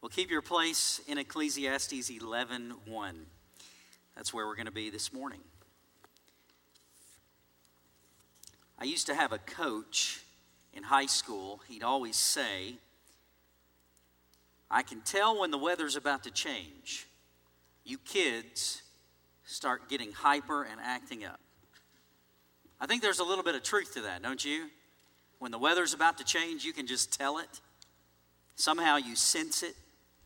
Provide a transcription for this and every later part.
Well, keep your place in Ecclesiastes 11:1. That's where we're going to be this morning. I used to have a coach in high school. He'd always say, I can tell when the weather's about to change. You kids start getting hyper and acting up. I think there's a little bit of truth to that, don't you? When the weather's about to change, you can just tell it. Somehow you sense it.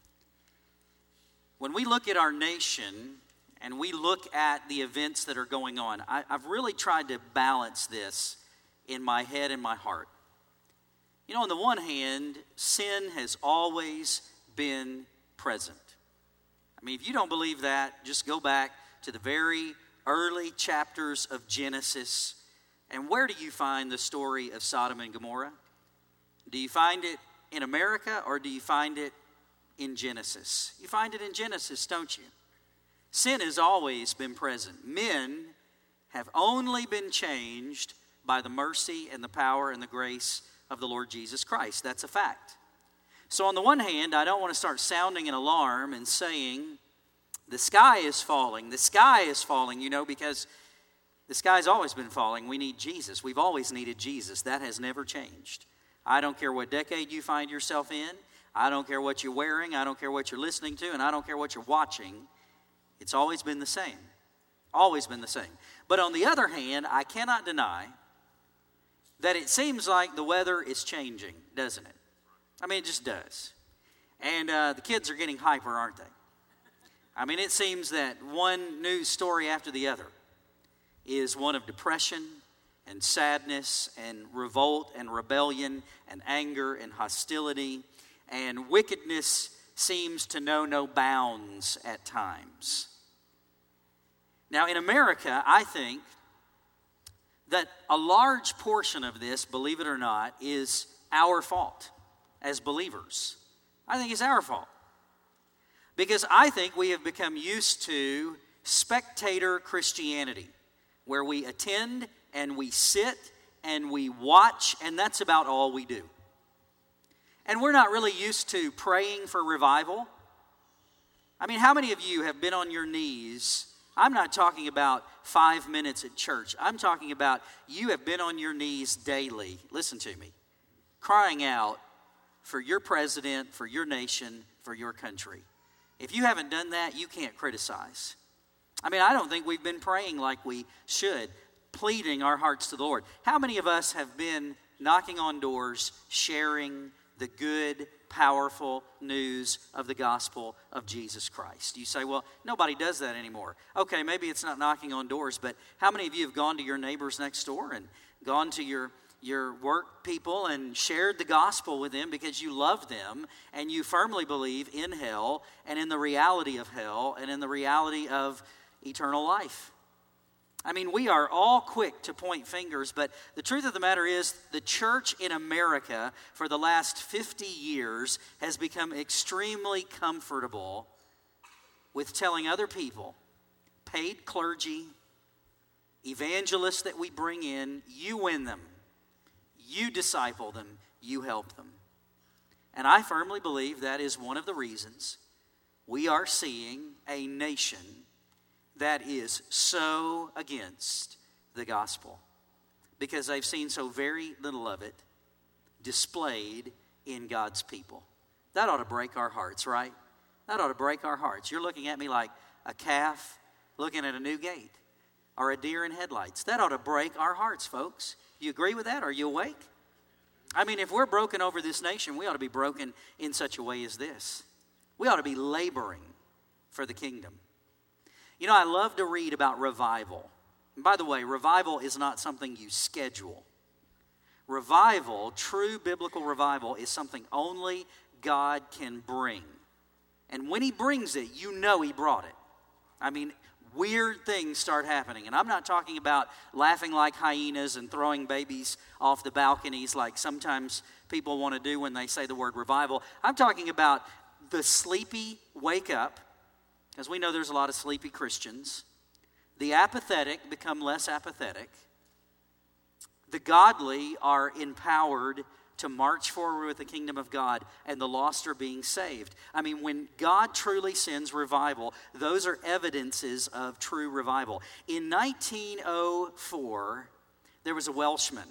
When we look at our nation and we look at the events that are going on, I've really tried to balance this in my head and my heart. You know, on the one hand, sin has always been present. I mean, if you don't believe that, just go back to the very early chapters of Genesis. And where do you find the story of Sodom and Gomorrah? Do you find it in America or do you find it in Genesis? You find it in Genesis, don't you? Sin has always been present. Men have only been changed by the mercy and the power and the grace of the Lord Jesus Christ. That's a fact. So on the one hand, I don't want to start sounding an alarm and saying, the sky is falling, you know, because the sky's always been falling. We need Jesus. We've always needed Jesus. That has never changed. I don't care what decade you find yourself in. I don't care what you're wearing. I don't care what you're listening to. And I don't care what you're watching. It's always been the same. Always been the same. But on the other hand, I cannot deny that it seems like the weather is changing, doesn't it? I mean, it just does. And the kids are getting hyper, aren't they? I mean, it seems that one news story after the other is one of depression and sadness and revolt and rebellion and anger and hostility, and wickedness seems to know no bounds at times. Now, in America, I think that a large portion of this, believe it or not, is our fault as believers. I think it's our fault. Because I think we have become used to spectator Christianity, where we attend and we sit and we watch, and that's about all we do. And we're not really used to praying for revival. I mean, how many of you have been on your knees? I'm not talking about 5 minutes at church. I'm talking about you have been on your knees daily, listen to me, crying out for your president, for your nation, for your country. If you haven't done that, you can't criticize. I mean, I don't think we've been praying like we should, pleading our hearts to the Lord. How many of us have been knocking on doors, sharing the good, powerful news of the gospel of Jesus Christ? You say, well, nobody does that anymore. Okay, maybe it's not knocking on doors, but how many of you have gone to your neighbors next door and gone to your work people and shared the gospel with them because you love them and you firmly believe in hell and in the reality of hell and in the reality of eternal life? I mean, we are all quick to point fingers, but the truth of the matter is the church in America for the last 50 years has become extremely comfortable with telling other people, paid clergy, evangelists that we bring in, you win them, you disciple them, you help them. And I firmly believe that is one of the reasons we are seeing a nation that is so against the gospel, because they've seen so very little of it displayed in God's people. That ought to break our hearts, right? That ought to break our hearts. You're looking at me like a calf looking at a new gate or a deer in headlights. That ought to break our hearts, folks. You agree with that? Are you awake? I mean, if we're broken over this nation, we ought to be broken in such a way as this. We ought to be laboring for the kingdom. You know, I love to read about revival. And by the way, revival is not something you schedule. Revival, true biblical revival, is something only God can bring. And when He brings it, you know He brought it. I mean, weird things start happening. And I'm not talking about laughing like hyenas and throwing babies off the balconies like sometimes people want to do when they say the word revival. I'm talking about the sleepy wake up, because we know there's a lot of sleepy Christians. The apathetic become less apathetic. The godly are empowered to march forward with the kingdom of God, and the lost are being saved. I mean, when God truly sends revival, those are evidences of true revival. In 1904, there was a Welshman.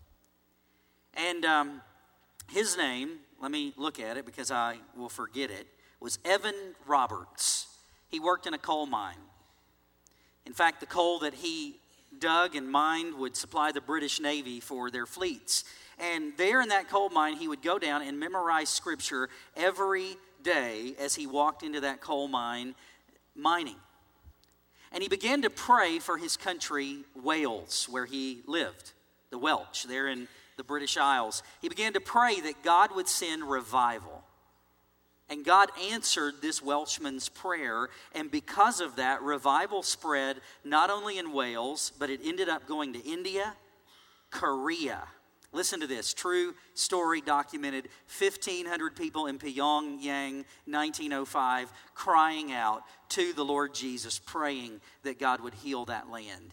And his name, let me look at it because I will forget it, was Evan Roberts. He worked in a coal mine. In fact, the coal that he dug and mined would supply the British Navy for their fleets. And there in that coal mine, he would go down and memorize scripture every day as he walked into that coal mine mining. And he began to pray for his country, Wales, where he lived, the Welsh, there in the British Isles. He began to pray that God would send revival. And God answered this Welshman's prayer, and because of that, revival spread not only in Wales, but it ended up going to India, Korea. Listen to this, true story documented, 1,500 people in Pyongyang, 1905, crying out to the Lord Jesus, praying that God would heal that land.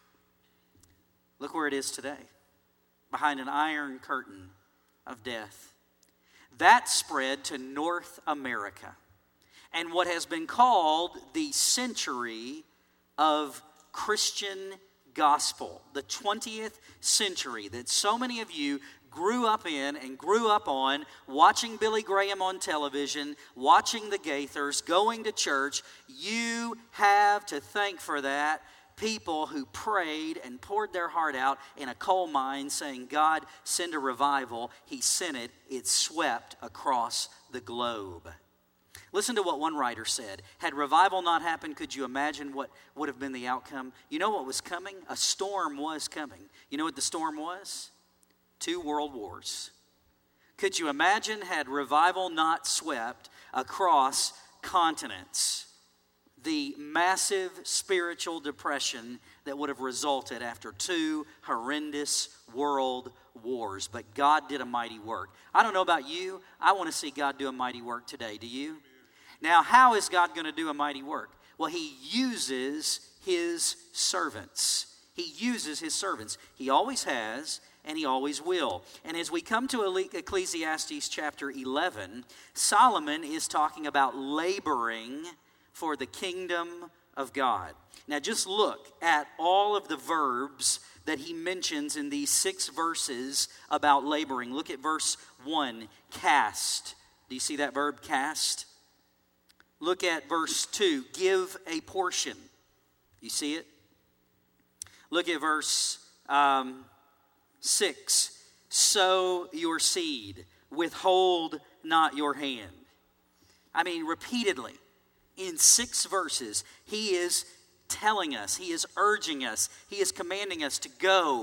Look where it is today, behind an iron curtain of death. That spread to North America, and what has been called the century of Christian gospel, the 20th century that so many of you grew up in and grew up on, watching Billy Graham on television, watching the Gaithers, going to church. You have to thank for that. People who prayed and poured their heart out in a coal mine saying, God, send a revival. He sent it. It swept across the globe. Listen to what one writer said. Had revival not happened, could you imagine what would have been the outcome? You know what was coming? A storm was coming. You know what the storm was? 2 world wars. Could you imagine had revival not swept across continents? The massive spiritual depression that would have resulted after 2 horrendous world wars. But God did a mighty work. I don't know about you. I want to see God do a mighty work today. Do you? Now, how is God going to do a mighty work? Well, He uses His servants. He uses His servants. He always has, and He always will. And as we come to Ecclesiastes chapter 11, Solomon is talking about laboring for the kingdom of God. Now just look at all of the verbs that he mentions in these 6 verses about laboring. Look at verse 1, cast. Do you see that verb, cast? Look at verse 2, give a portion. You see it? Look at verse 6, sow your seed, withhold not your hand. I mean, repeatedly. In 6 verses, he is telling us, he is urging us, he is commanding us to go,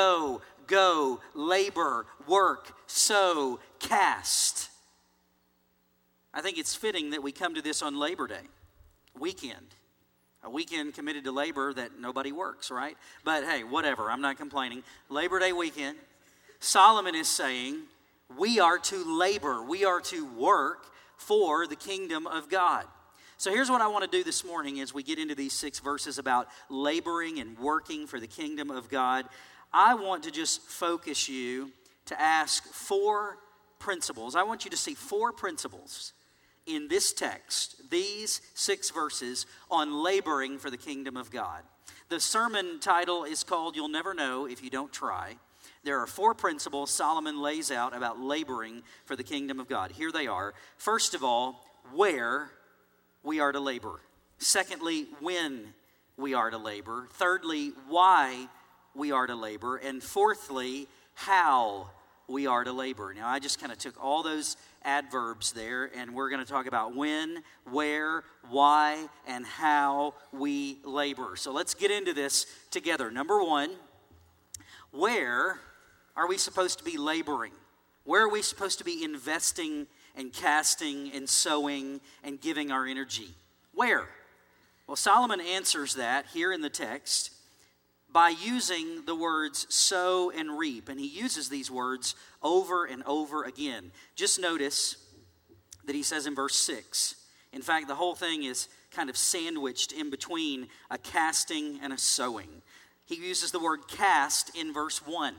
labor, work, sow, cast. I think it's fitting that we come to this on Labor Day weekend. A weekend committed to labor that nobody works, right? But hey, whatever, I'm not complaining. Labor Day weekend, Solomon is saying we are to labor, we are to work for the kingdom of God. So here's what I want to do this morning as we get into these 6 verses about laboring and working for the kingdom of God. I want to just focus you to ask 4 principles. I want you to see 4 principles in this text, these 6 verses on laboring for the kingdom of God. The sermon title is called You'll Never Know If You Don't Try. There are 4 principles Solomon lays out about laboring for the kingdom of God. Here they are. First of all, where we are to labor. Secondly, when we are to labor. Thirdly, why we are to labor. And fourthly, how we are to labor. Now, I just kind of took all those adverbs there, and we're going to talk about when, where, why, and how we labor. So let's get into this together. Number 1, where are we supposed to be laboring? Where are we supposed to be investing and casting and sowing and giving our energy? Where? Well, Solomon answers that here in the text by using the words sow and reap. And he uses these words over and over again. Just notice that he says in verse 6. In fact, the whole thing is kind of sandwiched in between a casting and a sowing. He uses the word cast in verse 1.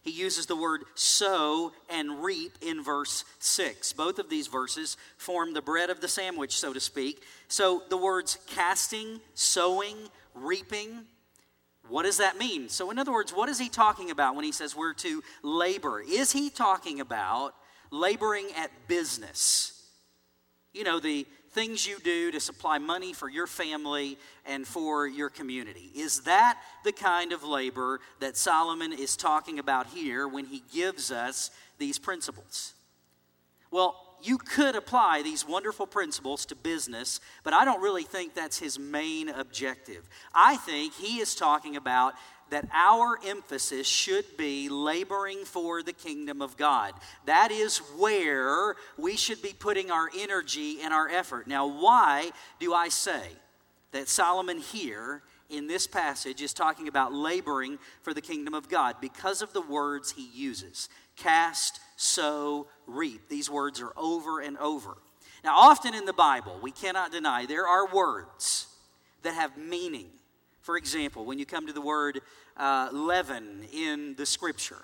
He uses the word sow and reap in verse 6. Both of these verses form the bread of the sandwich, so to speak. So the words casting, sowing, reaping, what does that mean? So in other words, what is he talking about when he says we're to labor? Is he talking about laboring at business? You know, the things you do to supply money for your family and for your community. Is that the kind of labor that Solomon is talking about here when he gives us these principles? Well, you could apply these wonderful principles to business, but I don't really think that's his main objective. I think he is talking about that our emphasis should be laboring for the kingdom of God. That is where we should be putting our energy and our effort. Now, why do I say that Solomon here in this passage is talking about laboring for the kingdom of God? Because of the words he uses. Cast, sow, reap. These words are over and over. Now, often in the Bible, we cannot deny there are words that have meaning. For example, when you come to the word leaven in the Scripture,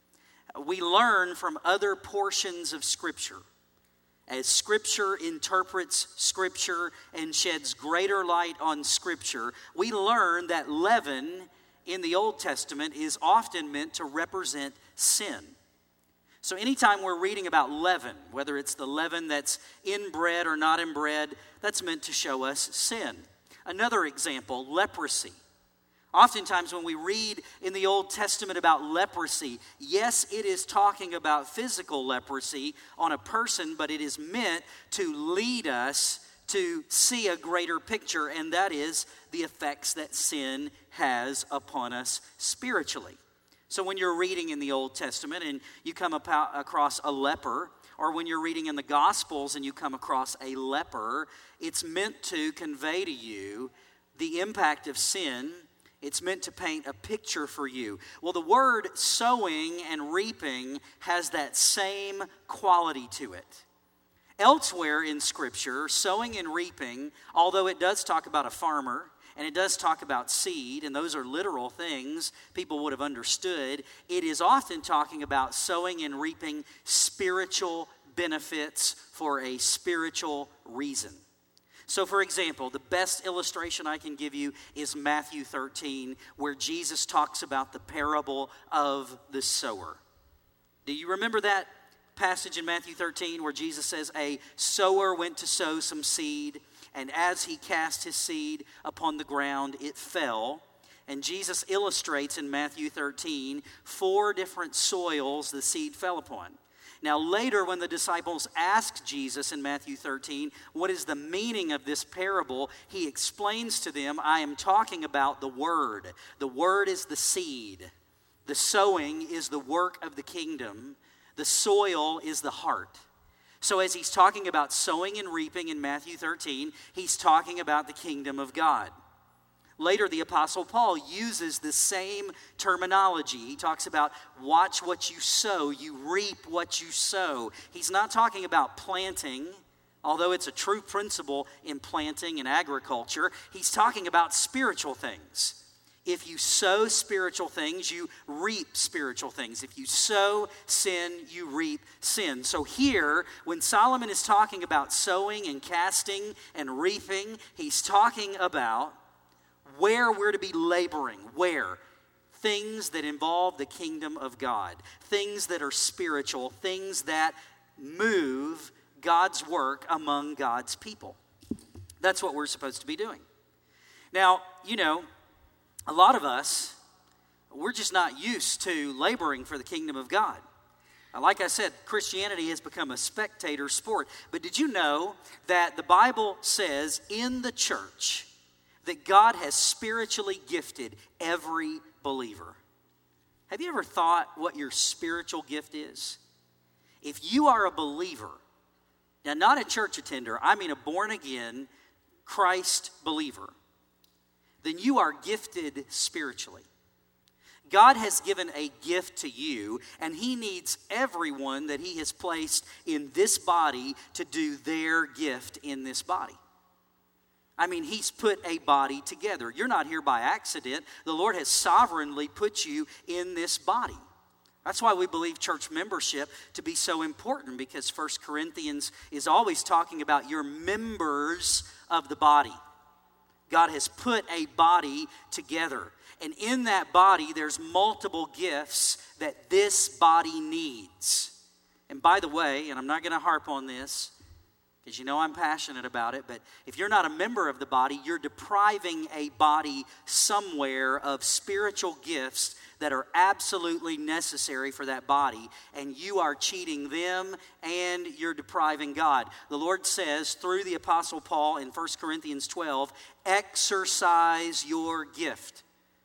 we learn from other portions of Scripture. As Scripture interprets Scripture and sheds greater light on Scripture, we learn that leaven in the Old Testament is often meant to represent sin. So anytime we're reading about leaven, whether it's the leaven that's in bread or not in bread, that's meant to show us sin. Another example, leprosy. Oftentimes when we read in the Old Testament about leprosy, yes, it is talking about physical leprosy on a person, but it is meant to lead us to see a greater picture, and that is the effects that sin has upon us spiritually. So when you're reading in the Old Testament and you come across a leper, or when you're reading in the Gospels and you come across a leper, it's meant to convey to you the impact of sin. It's meant to paint a picture for you. Well, the word sowing and reaping has that same quality to it. Elsewhere in Scripture, sowing and reaping, although it does talk about a farmer, and it does talk about seed, and those are literal things people would have understood, it is often talking about sowing and reaping spiritual benefits for a spiritual reason. So, for example, the best illustration I can give you is Matthew 13, where Jesus talks about the parable of the sower. Do you remember that passage in Matthew 13 where Jesus says, a sower went to sow some seed, and as he cast his seed upon the ground, it fell. And Jesus illustrates in Matthew 13 4 different soils the seed fell upon. Now later when the disciples asked Jesus in Matthew 13, what is the meaning of this parable? He explains to them, I am talking about the Word. The Word is the seed. The sowing is the work of the kingdom. The soil is the heart. So as he's talking about sowing and reaping in Matthew 13, he's talking about the kingdom of God. Later, the Apostle Paul uses the same terminology. He talks about watch what you sow, you reap what you sow. He's not talking about planting, although it's a true principle in planting and agriculture. He's talking about spiritual things. If you sow spiritual things, you reap spiritual things. If you sow sin, you reap sin. So here, when Solomon is talking about sowing and casting and reaping, he's talking about where we're to be laboring. Where? Things that involve the kingdom of God. Things that are spiritual. Things that move God's work among God's people. That's what we're supposed to be doing. Now, you know, a lot of us, we're just not used to laboring for the kingdom of God. Like I said, Christianity has become a spectator sport. But did you know that the Bible says in the church that God has spiritually gifted every believer? Have you ever thought what your spiritual gift is? If you are a believer, now not a church attender, I mean a born-again Christ believer, then you are gifted spiritually. God has given a gift to you, and He needs everyone that He has placed in this body to do their gift in this body. I mean, He's put a body together. You're not here by accident. The Lord has sovereignly put you in this body. That's why we believe church membership to be so important, because 1 Corinthians is always talking about your members of the body. God has put a body together. And in that body, there's multiple gifts that this body needs. And by the way, and I'm not going to harp on this, because you know I'm passionate about it, but if you're not a member of the body, you're depriving a body somewhere of spiritual gifts that are absolutely necessary for that body, and you are cheating them and you're depriving God. The Lord says through the Apostle Paul in 1 Corinthians 12, exercise your gift.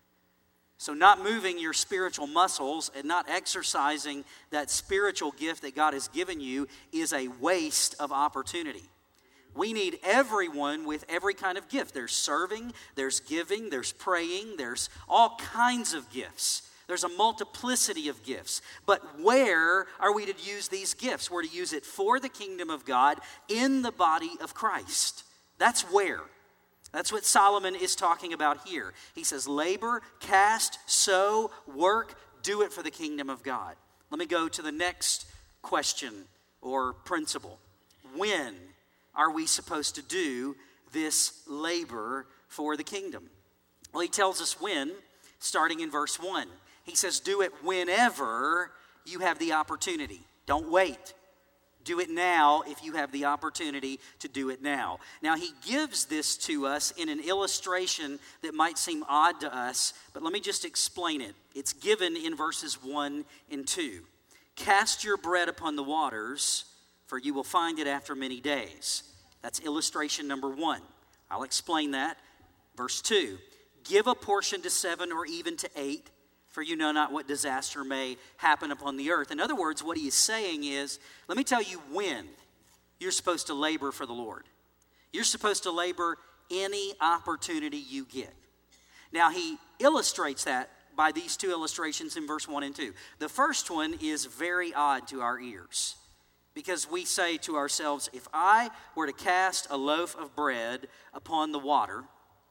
So not moving your spiritual muscles and not exercising that spiritual gift that God has given you is a waste of opportunity. We need everyone with every kind of gift. There's serving, there's giving, there's praying, there's all kinds of gifts. There's a multiplicity of gifts. But where are we to use these gifts? We're to use it for the kingdom of God in the body of Christ. That's where. That's what Solomon is talking about here. He says, labor, cast, sow, work, do it for the kingdom of God. Let me go to the next question or principle. When are we supposed to do this labor for the kingdom? Well, he tells us when, starting in verse 1. He says, do it whenever you have the opportunity. Don't wait. Do it now if you have the opportunity to do it now. Now, he gives this to us in an illustration that might seem odd to us, but let me just explain it. It's given in verses 1 and 2. Cast your bread upon the waters, for you will find it after many days. That's illustration number 1. I'll explain that. Verse 2. Give a portion to 7 or even to 8, for you know not what disaster may happen upon the earth. In other words, what he is saying is, let me tell you when you're supposed to labor for the Lord. You're supposed to labor any opportunity you get. Now, he illustrates that by these two illustrations in verse 1 and 2. The first one is very odd to our ears, because we say to ourselves, if I were to cast a loaf of bread upon the water,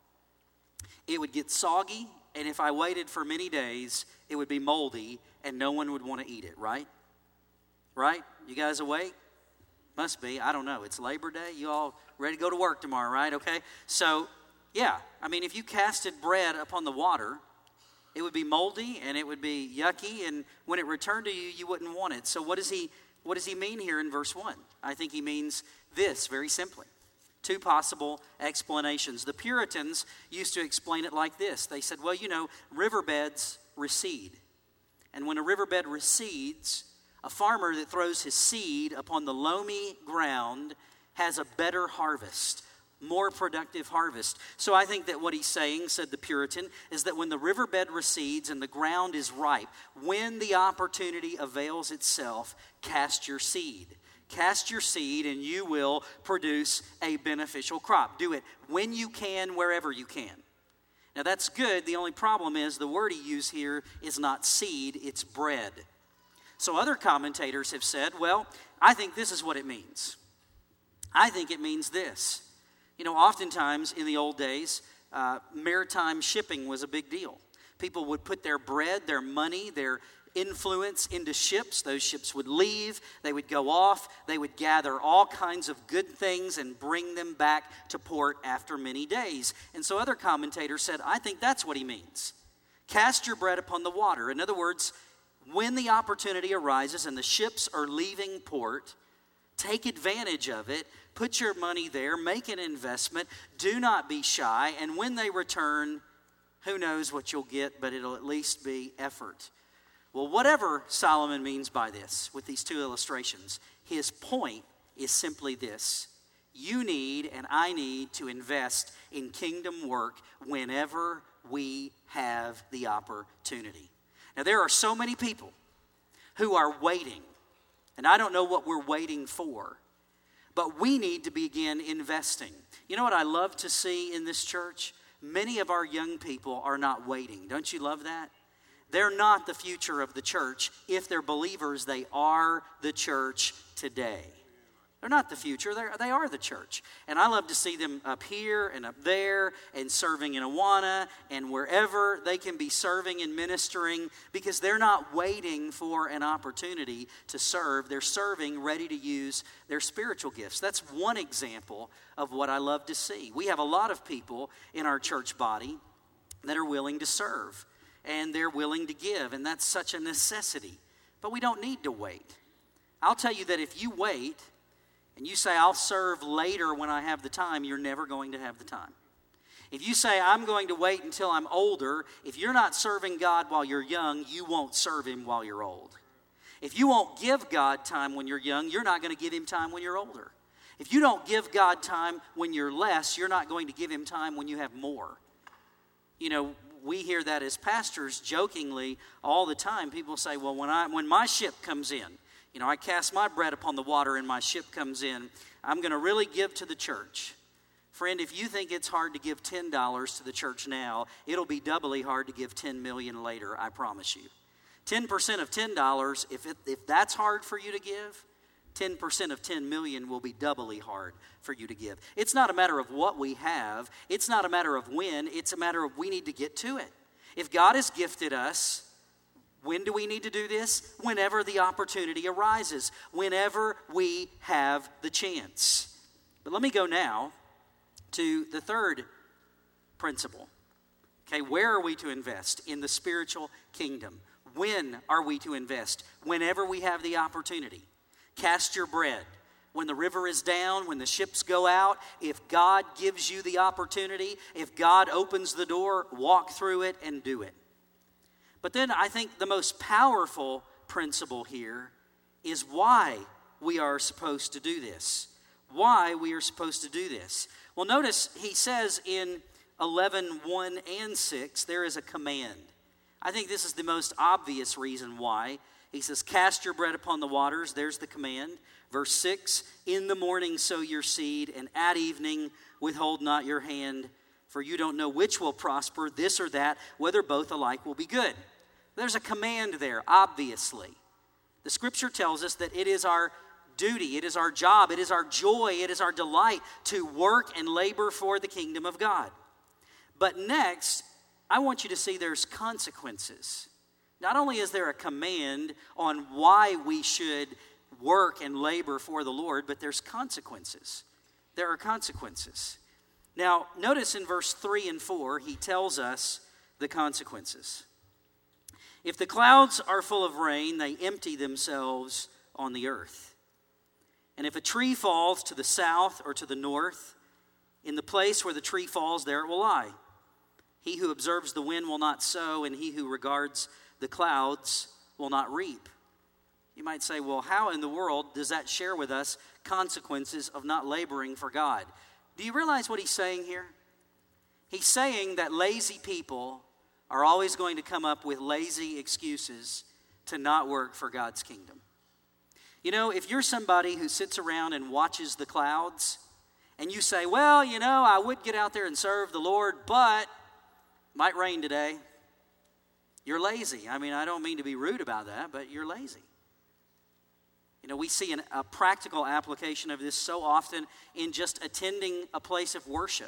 it would get soggy, and if I waited for many days, it would be moldy, and no one would want to eat it, right? Right? You guys awake? Must be. I don't know. It's Labor Day. You all ready to go to work tomorrow, right? Okay. So, yeah. I mean, if you casted bread upon the water, it would be moldy, and it would be yucky, and when it returned to you, you wouldn't want it. So what does he mean here in verse 1? I think he means this very simply. Two possible explanations. The Puritans used to explain it like this. They said, well, you know, riverbeds recede. And when a riverbed recedes, a farmer that throws his seed upon the loamy ground has a better harvest, more productive harvest. So I think that what he's saying, said the Puritan, is that when the riverbed recedes and the ground is ripe, when the opportunity avails itself, cast your seed. Cast your seed and you will produce a beneficial crop. Do it when you can, wherever you can. Now that's good. The only problem is the word he used here is not seed, it's bread. So other commentators have said, well, I think this is what it means. I think it means this. You know, oftentimes in the old days, maritime shipping was a big deal. People would put their bread, their money, their influence into ships. Those ships would leave, they would go off, they would gather all kinds of good things and bring them back to port after many days. And so other commentators said, I think that's what he means. Cast your bread upon the water. In other words, when the opportunity arises and the ships are leaving port, take advantage of it, put your money there, make an investment, do not be shy, and when they return, who knows what you'll get, but it'll at least be effort. Well, whatever Solomon means by this, with these two illustrations, his point is simply this. You need and I need to invest in kingdom work whenever we have the opportunity. Now, there are so many people who are waiting, and I don't know what we're waiting for, but we need to begin investing. You know what I love to see in this church? Many of our young people are not waiting. Don't you love that? They're not the future of the church. If they're believers, they are the church today. They're not the future. They are the church. And I love to see them up here and up there and serving in Awana and wherever they can be serving and ministering, because they're not waiting for an opportunity to serve. They're serving, ready to use their spiritual gifts. That's one example of what I love to see. We have a lot of people in our church body that are willing to serve, and they're willing to give, and that's such a necessity. But we don't need to wait. I'll tell you that if you wait and you say, I'll serve later when I have the time, you're never going to have the time. If you say, I'm going to wait until I'm older, if you're not serving God while you're young, you won't serve Him while you're old. If you won't give God time when you're young, you're not going to give Him time when you're older. If you don't give God time when you're less, you're not going to give Him time when you have more. You know, we hear that as pastors jokingly all the time. People say, well, when my ship comes in, you know, I cast my bread upon the water and my ship comes in, I'm going to really give to the church. Friend, if you think it's hard to give $10 to the church now, it'll be doubly hard to give $10 million later, I promise you. 10% of $10, if that's hard for you to give, 10% of $10 million will be doubly hard for you to give. It's not a matter of what we have. It's not a matter of when. It's a matter of we need to get to it. If God has gifted us, when do we need to do this? Whenever the opportunity arises, whenever we have the chance. But let me go now to the third principle. Okay, where are we to invest? In the spiritual kingdom. When are we to invest? Whenever we have the opportunity. Cast your bread. When the river is down, when the ships go out, if God gives you the opportunity, if God opens the door, walk through it and do it. But then I think the most powerful principle here is why we are supposed to do this. Why we are supposed to do this. Well, notice he says in 11:1 and 6, there is a command. I think this is the most obvious reason why. He says, cast your bread upon the waters. There's the command. Verse 6, in the morning sow your seed, and at evening withhold not your hand, for you don't know which will prosper, this or that, whether both alike will be good. There's a command there, obviously. The scripture tells us that it is our duty, it is our job, it is our joy, it is our delight to work and labor for the kingdom of God. But next, I want you to see there's consequences. Not only is there a command on why we should work and labor for the Lord, but there's consequences. There are consequences. Now, notice in verse 3 and 4, he tells us the consequences. If the clouds are full of rain, they empty themselves on the earth. And if a tree falls to the south or to the north, in the place where the tree falls, there it will lie. He who observes the wind will not sow, and he who regards the clouds will not reap. You might say, well, how in the world does that share with us consequences of not laboring for God? Do you realize what he's saying here? He's saying that lazy people are always going to come up with lazy excuses to not work for God's kingdom. You know, if you're somebody who sits around and watches the clouds, and you say, well, you know, I would get out there and serve the Lord, but might rain today. You're lazy. I mean, I don't mean to be rude about that, but you're lazy. You know, we see a practical application of this so often in just attending a place of worship.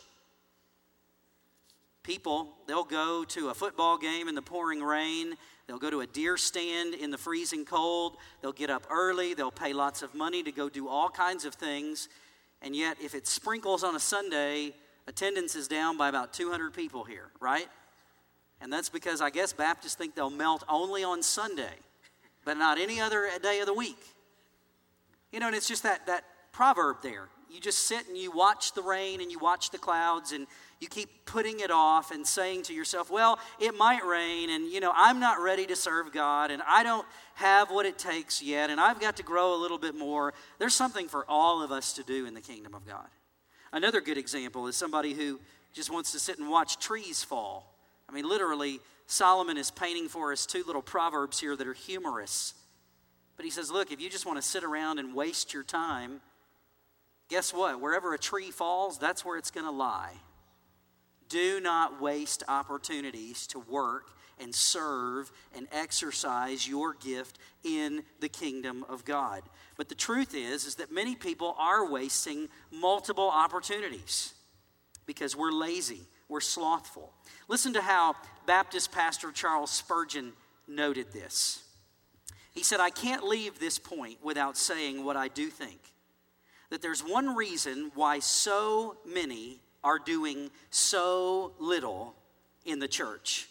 People, they'll go to a football game in the pouring rain. They'll go to a deer stand in the freezing cold. They'll get up early. They'll pay lots of money to go do all kinds of things. And yet, if it sprinkles on a Sunday, attendance is down by about 200 people here, right? And that's because I guess Baptists think they'll melt only on Sunday, but not any other day of the week. You know, and it's just that proverb there. You just sit and you watch the rain and you watch the clouds and you keep putting it off and saying to yourself, well, it might rain and, you know, I'm not ready to serve God and I don't have what it takes yet and I've got to grow a little bit more. There's something for all of us to do in the kingdom of God. Another good example is somebody who just wants to sit and watch trees fall. I mean, literally, Solomon is painting for us two little proverbs here that are humorous. But he says, look, if you just want to sit around and waste your time, guess what? Wherever a tree falls, that's where it's going to lie. Do not waste opportunities to work and serve and exercise your gift in the kingdom of God. But the truth is that many people are wasting multiple opportunities because we're lazy, we're slothful. Listen to how Baptist pastor Charles Spurgeon noted this. He said, "I can't leave this point without saying what I do think, that there's one reason why so many are doing so little in the church,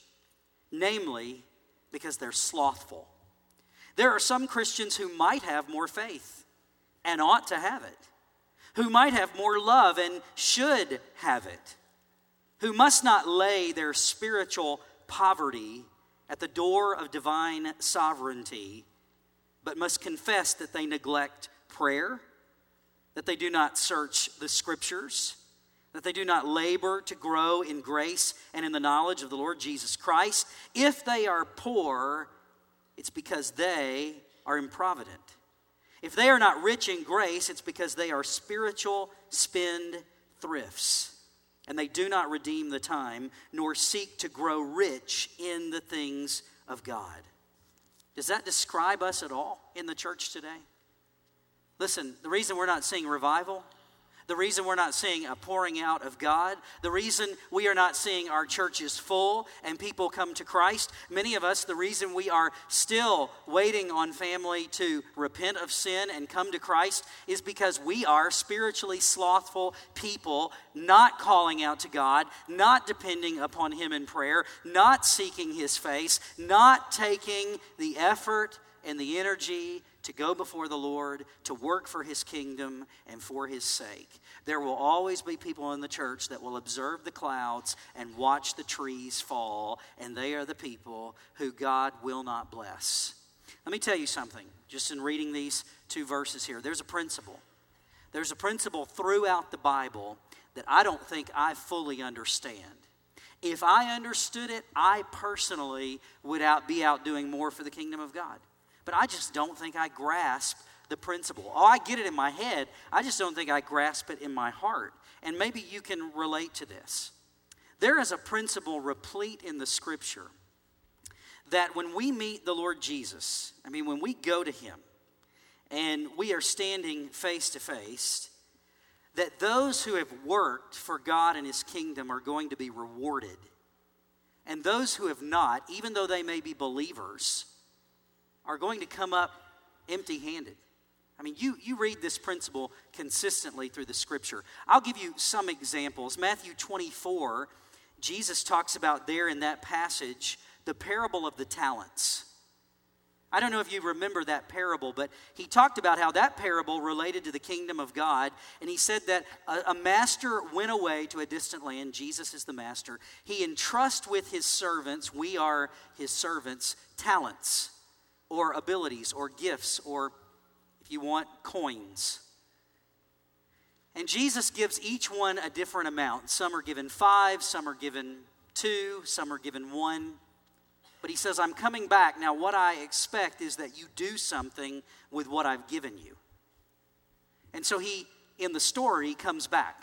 namely because they're slothful. There are some Christians who might have more faith and ought to have it, who might have more love and should have it, who must not lay their spiritual poverty at the door of divine sovereignty, but must confess that they neglect prayer, that they do not search the Scriptures, that they do not labor to grow in grace and in the knowledge of the Lord Jesus Christ. If they are poor, it's because they are improvident. If they are not rich in grace, it's because they are spiritual spendthrifts, and they do not redeem the time, nor seek to grow rich in the things of God." Does that describe us at all in the church today? Listen, the reason we're not seeing revival, the reason we're not seeing a pouring out of God, the reason we are not seeing our churches full and people come to Christ, many of us, the reason we are still waiting on family to repent of sin and come to Christ is because we are spiritually slothful people, not calling out to God, not depending upon Him in prayer, not seeking His face, not taking the effort and the energy to go before the Lord, to work for His kingdom and for His sake. There will always be people in the church that will observe the clouds and watch the trees fall, and they are the people who God will not bless. Let me tell you something, just in reading these two verses here. There's a principle. There's a principle throughout the Bible that I don't think I fully understand. If I understood it, I personally would be out doing more for the kingdom of God. But I just don't think I grasp the principle. Oh, I get it in my head. I just don't think I grasp it in my heart. And maybe you can relate to this. There is a principle replete in the Scripture that when we meet the Lord Jesus, when we go to Him and we are standing face to face, that those who have worked for God and His kingdom are going to be rewarded. And those who have not, even though they may be believers, are going to come up empty-handed. You read this principle consistently through the Scripture. I'll give you some examples. Matthew 24, Jesus talks about there in that passage the parable of the talents. I don't know if you remember that parable, but he talked about how that parable related to the kingdom of God, and he said that a master went away to a distant land. Jesus is the master. He entrusts with his servants, we are his servants, talents, or abilities, or gifts, or if you want, coins. And Jesus gives each one a different amount. Some are given 5, some are given 2, some are given 1. But he says, I'm coming back. Now what I expect is that you do something with what I've given you. And so in the story, comes back.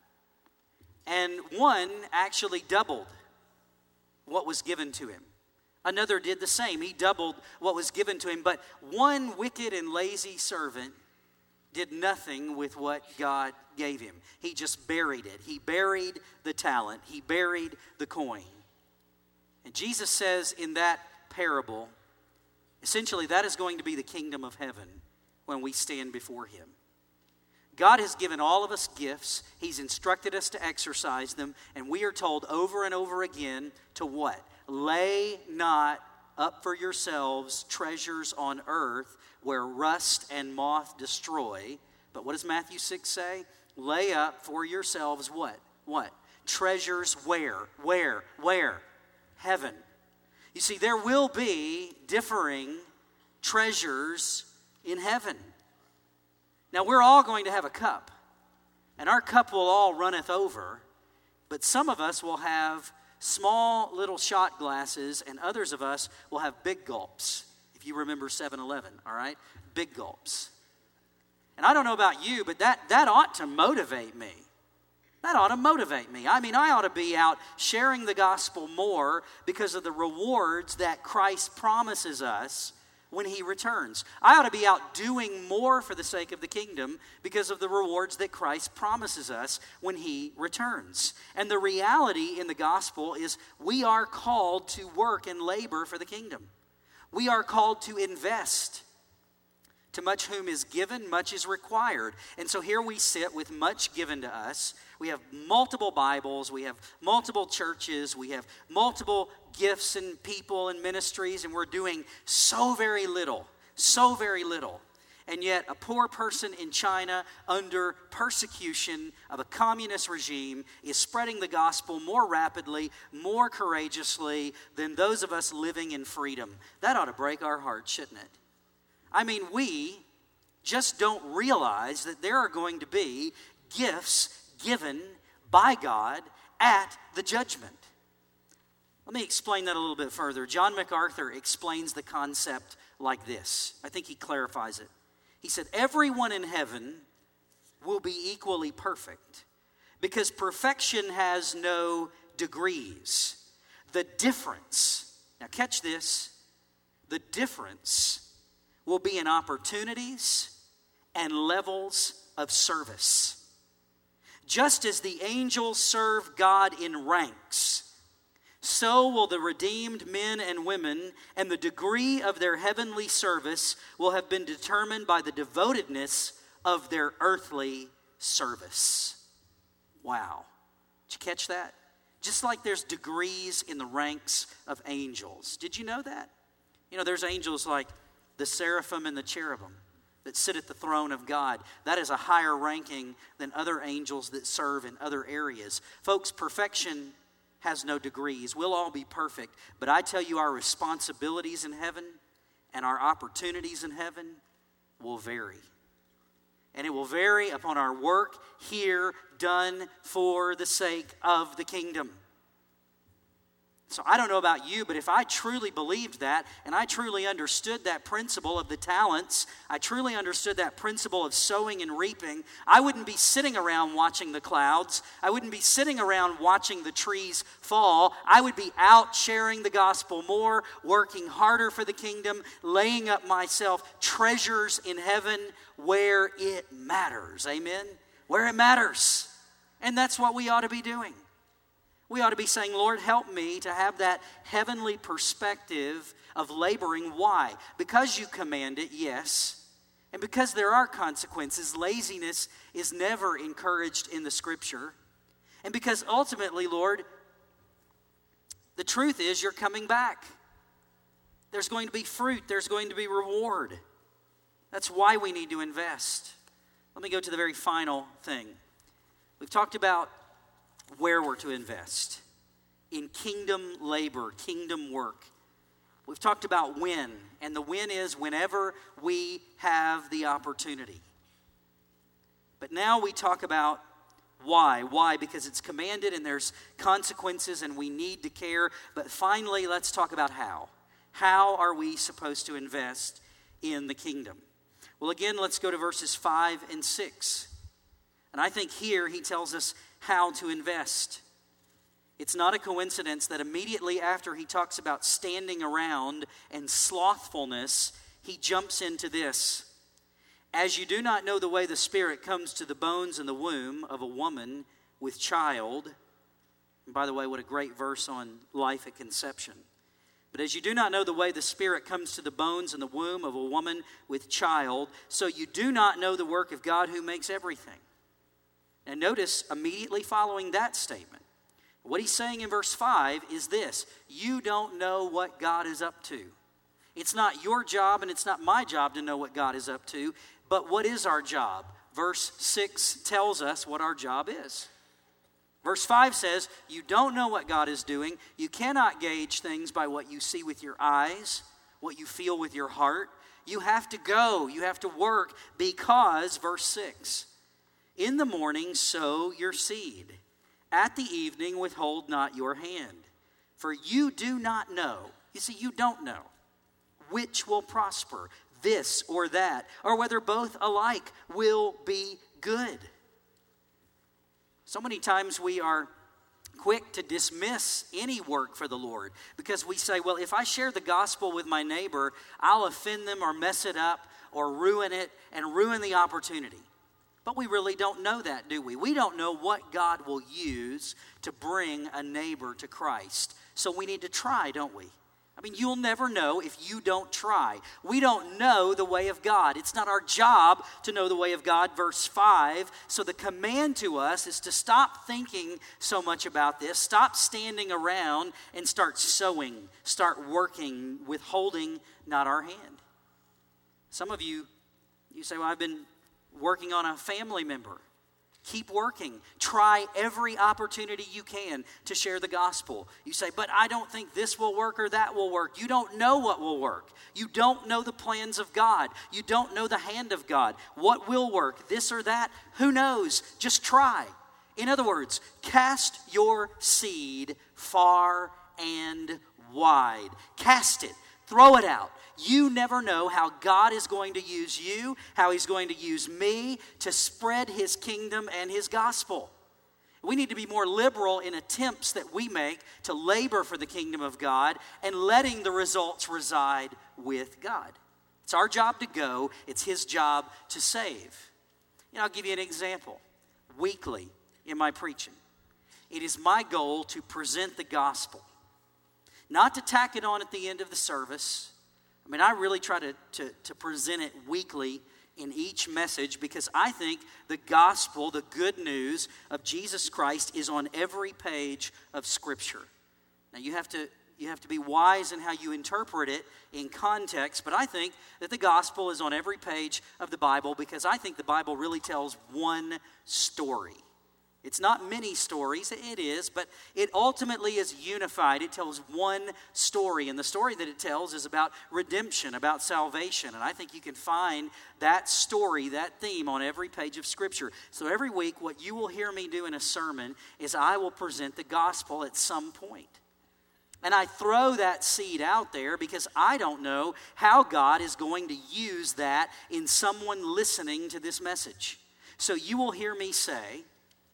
And one actually doubled what was given to him. Another did the same. He doubled what was given to him. But one wicked and lazy servant did nothing with what God gave him. He just buried it. He buried the talent. He buried the coin. And Jesus says in that parable, essentially that is going to be the kingdom of heaven when we stand before Him. God has given all of us gifts. He's instructed us to exercise them. And we are told over and over again to what? Lay not up for yourselves treasures on earth where rust and moth destroy. But what does Matthew 6 say? Lay up for yourselves what? What? Treasures where? Where? Heaven. You see, there will be differing treasures in heaven. Now, we're all going to have a cup, and our cup will all runneth over, but some of us will have small little shot glasses, and others of us will have big gulps. If you remember 7-Eleven, all right? Big gulps. And I don't know about you, but that ought to motivate me. That ought to motivate me. I mean, I ought to be out sharing the gospel more because of the rewards that Christ promises us when he returns. I ought to be out doing more for the sake of the kingdom because of the rewards that Christ promises us when he returns. And the reality in the gospel is we are called to work and labor for the kingdom. We are called to invest. To much whom is given, much is required. And so here we sit with much given to us. We have multiple Bibles, we have multiple churches, we have multiple gifts and people and ministries, and we're doing so very little. And yet a poor person in China under persecution of a communist regime is spreading the gospel more rapidly, more courageously than those of us living in freedom. That ought to break our hearts, shouldn't it? I mean, we just don't realize that there are going to be gifts given by God at the judgment. Let me explain that a little bit further. John MacArthur explains the concept like this. I think he clarifies it. He said, everyone in heaven will be equally perfect because perfection has no degrees. The difference, now catch this, the difference will be in opportunities and levels of service. Just as the angels serve God in ranks, so will the redeemed men and women, and the degree of their heavenly service will have been determined by the devotedness of their earthly service. Wow. Did you catch that? Just like there's degrees in the ranks of angels. Did you know that? You know, there's angels like the seraphim and the cherubim that sit at the throne of God. That is a higher ranking than other angels that serve in other areas. Folks, perfection has no degrees. We'll all be perfect. But I tell you, our responsibilities in heaven and our opportunities in heaven will vary. And it will vary upon our work here done for the sake of the kingdom. So I don't know about you, but if I truly believed that, and I truly understood that principle of the talents, I truly understood that principle of sowing and reaping, I wouldn't be sitting around watching the clouds. I wouldn't be sitting around watching the trees fall. I would be out sharing the gospel more, working harder for the kingdom, laying up myself treasures in heaven where it matters. Amen? Where it matters. And that's what we ought to be doing. We ought to be saying, Lord, help me to have that heavenly perspective of laboring. Why? Because you command it, yes. And because there are consequences. Laziness is never encouraged in the Scripture. And because ultimately, Lord, the truth is you're coming back. There's going to be fruit. There's going to be reward. That's why we need to invest. Let me go to the very final thing. We've talked about where we're to invest in kingdom labor, kingdom work. We've talked about when, and the when is whenever we have the opportunity. But now we talk about why. Why? Because it's commanded and there's consequences and we need to care. But finally, let's talk about how. How are we supposed to invest in the kingdom? Well, again, let's go to verses 5 and 6. And I think here he tells us how to invest. It's not a coincidence that immediately after he talks about standing around and slothfulness, he jumps into this. As you do not know the way the Spirit comes to the bones in the womb of a woman with child. And by the way, what a great verse on life at conception. But as you do not know the way the Spirit comes to the bones in the womb of a woman with child, so you do not know the work of God who makes everything. And notice immediately following that statement, what he's saying in verse 5 is this: you don't know what God is up to. It's not your job and it's not my job to know what God is up to, but what is our job? Verse 6 tells us what our job is. Verse 5 says, you don't know what God is doing. You cannot gauge things by what you see with your eyes, what you feel with your heart. You have to go, you have to work because, verse 6, in the morning sow your seed. At the evening withhold not your hand. For you do not know. You see, you don't know which will prosper, this or that, or whether both alike will be good. So many times we are quick to dismiss any work for the Lord because we say, well, if I share the gospel with my neighbor, I'll offend them or mess it up or ruin it and ruin the opportunity. But we really don't know that, do we? We don't know what God will use to bring a neighbor to Christ. So we need to try, don't we? I mean, you'll never know if you don't try. We don't know the way of God. It's not our job to know the way of God, verse 5. So the command to us is to stop thinking so much about this, stop standing around, and start sowing, start working, withholding not our hand. Some of you say, well, I've been working on a family member. Keep working. Try every opportunity you can to share the gospel. You say, but I don't think this will work or that will work. You don't know what will work. You don't know the plans of God. You don't know the hand of God. What will work, this or that? Who knows? Just try. In other words, cast your seed far and wide. Cast it. Throw it out. You never know how God is going to use you, how He's going to use me to spread His kingdom and His gospel. We need to be more liberal in attempts that we make to labor for the kingdom of God and letting the results reside with God. It's our job to go. It's His job to save. I'll give you an example. Weekly in my preaching, it is my goal to present the gospel, not to tack it on at the end of the service. I really try to present it weekly in each message because I think the gospel, the good news of Jesus Christ is on every page of Scripture. Now you have to be wise in how you interpret it in context, but I think that the gospel is on every page of the Bible because I think the Bible really tells one story. It's not many stories, it is, but it ultimately is unified. It tells one story, and the story that it tells is about redemption, about salvation, and I think you can find that story, that theme on every page of Scripture. So every week, what you will hear me do in a sermon is I will present the gospel at some point. And I throw that seed out there because I don't know how God is going to use that in someone listening to this message. So you will hear me say,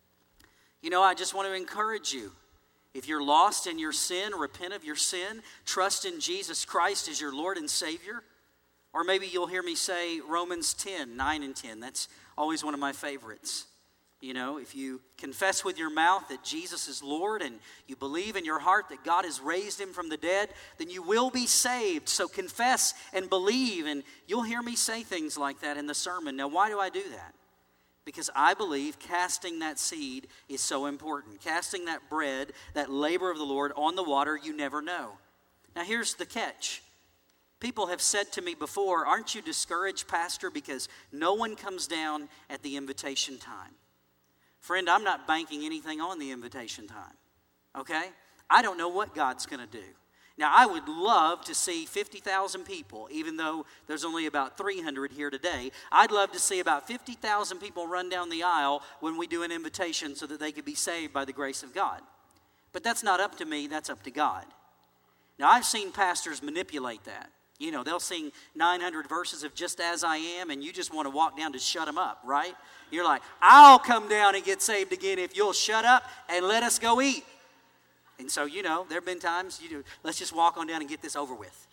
I just want to encourage you. If you're lost in your sin, repent of your sin, trust in Jesus Christ as your Lord and Savior. Or maybe you'll hear me say Romans 10, 9 and 10. That's always one of my favorites. If you confess with your mouth that Jesus is Lord and you believe in your heart that God has raised Him from the dead, then you will be saved. So confess and believe, and you'll hear me say things like that in the sermon. Now, why do I do that? Because I believe casting that seed is so important. Casting that bread, that labor of the Lord on the water, you never know. Now here's the catch. People have said to me before, aren't you discouraged, Pastor, because no one comes down at the invitation time? Friend, I'm not banking anything on the invitation time, okay? I don't know what God's going to do. Now, I would love to see 50,000 people, even though there's only about 300 here today. I'd love to see about 50,000 people run down the aisle when we do an invitation so that they could be saved by the grace of God. But that's not up to me, that's up to God. Now, I've seen pastors manipulate that. They'll sing 900 verses of Just As I Am, and you just want to walk down to shut them up, right? You're like, I'll come down and get saved again if you'll shut up and let us go eat. And so, there have been times, let's just walk on down and get this over with.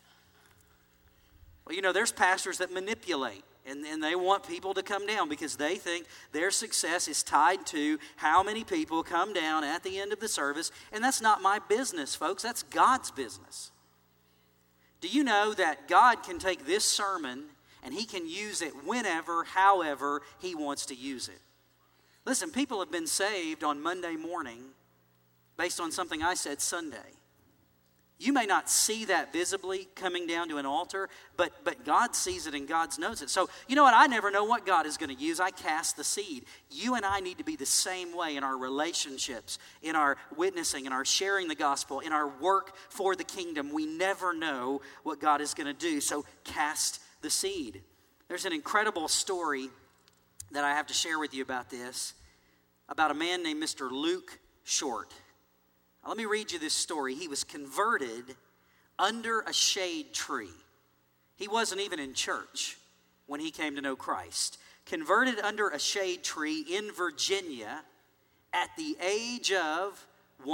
Well, there's pastors that manipulate, and they want people to come down because they think their success is tied to how many people come down at the end of the service, and that's not my business, folks. That's God's business. Do you know that God can take this sermon and He can use it whenever, however He wants to use it? Listen, people have been saved on Monday morning based on something I said Sunday. You may not see that visibly coming down to an altar, but God sees it and God knows it. So, you know what? I never know what God is going to use. I cast the seed. You and I need to be the same way in our relationships, in our witnessing, in our sharing the gospel, in our work for the kingdom. We never know what God is going to do. So, cast the seed. There's an incredible story that I have to share with you about this, about a man named Mr. Luke Short. Now, let me read you this story. He was converted under a shade tree. He wasn't even in church when he came to know Christ. Converted under a shade tree in Virginia, at the age of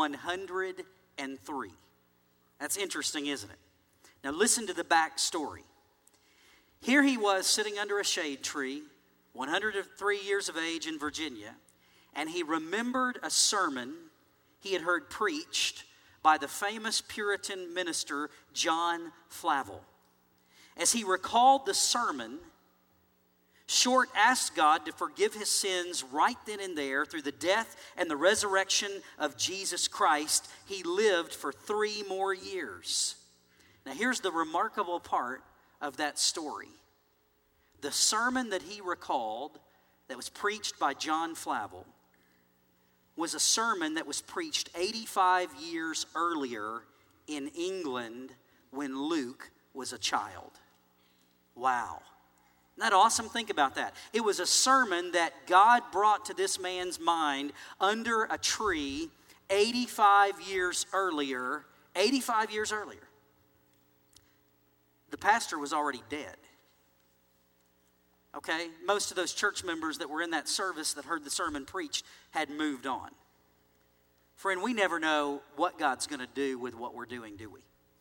103. That's interesting, isn't it? Now listen to the backstory. Here he was sitting under a shade tree, 103 years of age in Virginia, and he remembered a sermon he had heard preached by the famous Puritan minister John Flavel. As he recalled the sermon, Short asked God to forgive his sins right then and there through the death and the resurrection of Jesus Christ. He lived for 3 more years. Now here's the remarkable part of that story. The sermon that he recalled that was preached by John Flavel was a sermon that was preached 85 years earlier in England when Luke was a child. Wow. Isn't that awesome? Think about that. It was a sermon that God brought to this man's mind under a tree 85 years earlier. 85 years earlier. The pastor was already dead. Okay? Most of those church members that were in that service that heard the sermon preached had moved on. Friend, we never know what God's going to do with what we're doing, do we?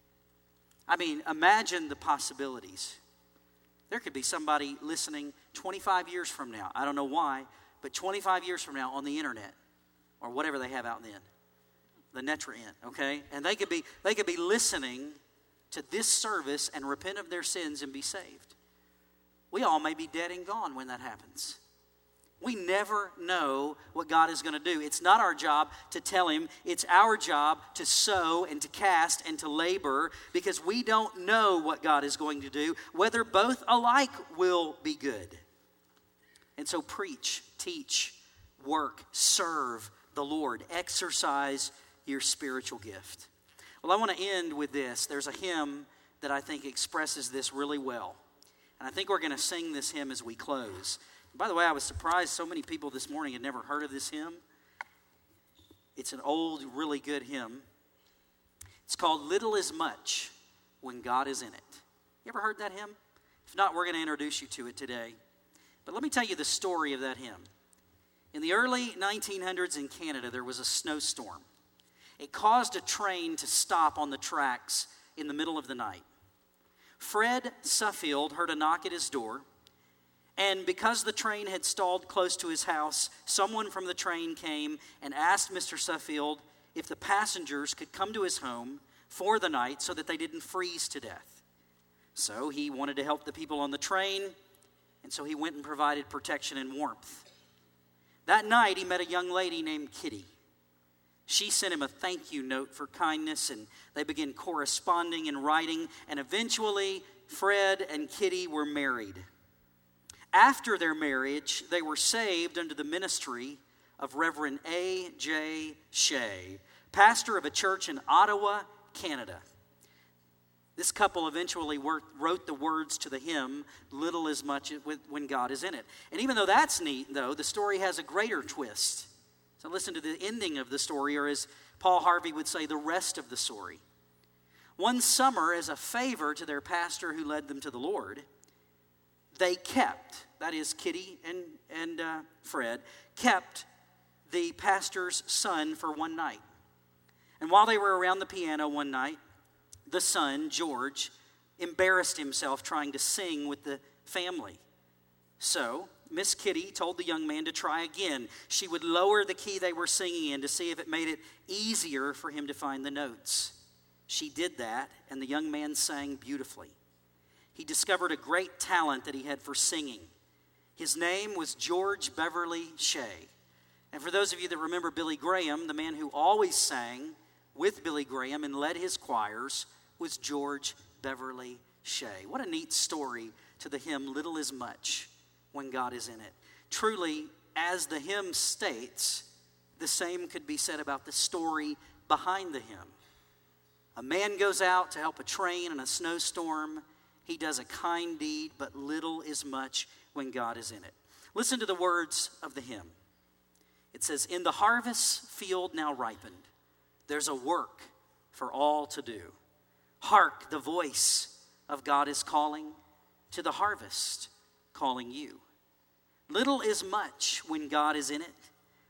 I mean, imagine the possibilities. There could be somebody listening 25 years from now. I don't know why, but 25 years from now on the internet or whatever they have out then, the netrient, okay? And they could be listening to this service and repent of their sins and be saved. We all may be dead and gone when that happens. We never know what God is going to do. It's not our job to tell him. It's our job to sow and to cast and to labor because we don't know what God is going to do, whether both alike will be good. And so preach, teach, work, serve the Lord. Exercise your spiritual gift. Well, I want to end with this. There's a hymn that I think expresses this really well. And I think we're going to sing this hymn as we close. By the way, I was surprised so many people this morning had never heard of this hymn. It's an old, really good hymn. It's called Little Is Much When God Is in It. You ever heard that hymn? If not, we're going to introduce you to it today. But let me tell you the story of that hymn. In the early 1900s in Canada, there was a snowstorm. It caused a train to stop on the tracks in the middle of the night. Fred Suffield heard a knock at his door. And because the train had stalled close to his house, someone from the train came and asked Mr. Suffield if the passengers could come to his home for the night so that they didn't freeze to death. So he wanted to help the people on the train, and so he went and provided protection and warmth. That night, he met a young lady named Kitty. She sent him a thank you note for kindness, and they began corresponding and writing, and eventually Fred and Kitty were married. After their marriage, they were saved under the ministry of Reverend A.J. Shea, pastor of a church in Ottawa, Canada. This couple eventually wrote the words to the hymn, Little Is Much When God Is in It. And even though that's neat, though, the story has a greater twist. So listen to the ending of the story, or as Paul Harvey would say, the rest of the story. One summer, as a favor to their pastor who led them to the Lord, they kept, that is Kitty and Fred, kept the pastor's son for one night. And while they were around the piano one night, the son, George, embarrassed himself trying to sing with the family. So Miss Kitty told the young man to try again. She would lower the key they were singing in to see if it made it easier for him to find the notes. She did that, and the young man sang beautifully. He discovered a great talent that he had for singing. His name was George Beverly Shea. And for those of you that remember Billy Graham, the man who always sang with Billy Graham and led his choirs was George Beverly Shea. What a neat story to the hymn, Little Is Much When God Is in It. Truly, as the hymn states, the same could be said about the story behind the hymn. A man goes out to help a train in a snowstorm. He does a kind deed, but little is much when God is in it. Listen to the words of the hymn. It says, in the harvest field now ripened, there's a work for all to do. Hark, the voice of God is calling to the harvest, calling you. Little is much when God is in it.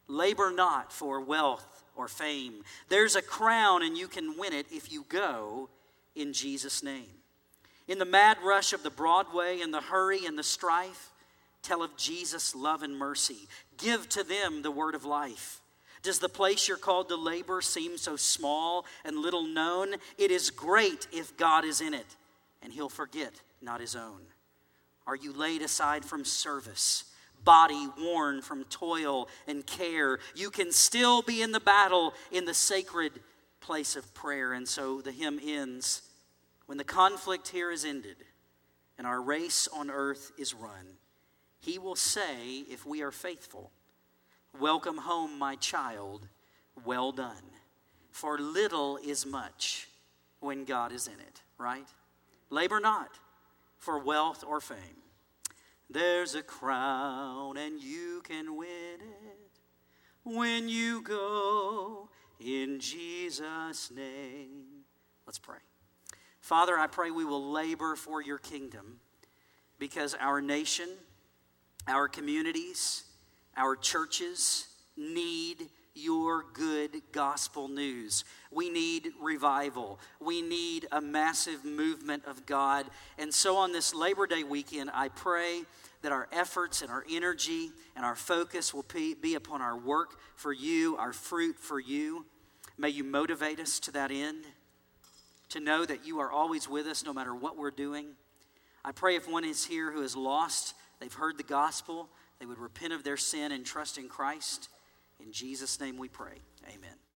Labor not for wealth or fame. There's a crown and you can win it if you go in Jesus' name. In the mad rush of the Broadway, in the hurry and the strife, tell of Jesus' love and mercy. Give to them the word of life. Does the place you're called to labor seem so small and little known? It is great if God is in it, and he'll forget not his own. Are you laid aside from service, body worn from toil and care? You can still be in the battle in the sacred place of prayer. And so the hymn ends, when the conflict here is ended and our race on earth is run, he will say, if we are faithful, welcome home, my child, well done. For little is much when God is in it, right? Labor not for wealth or fame. There's a crown and you can win it when you go in Jesus' name. Let's pray. Father, I pray we will labor for your kingdom because our nation, our communities, our churches need your good gospel news. We need revival. We need a massive movement of God. And so on this Labor Day weekend, I pray that our efforts and our energy and our focus will be upon our work for you, our fruit for you. May you motivate us to that end, to know that you are always with us no matter what we're doing. I pray if one is here who is lost, they've heard the gospel, they would repent of their sin and trust in Christ. In Jesus' name we pray. Amen.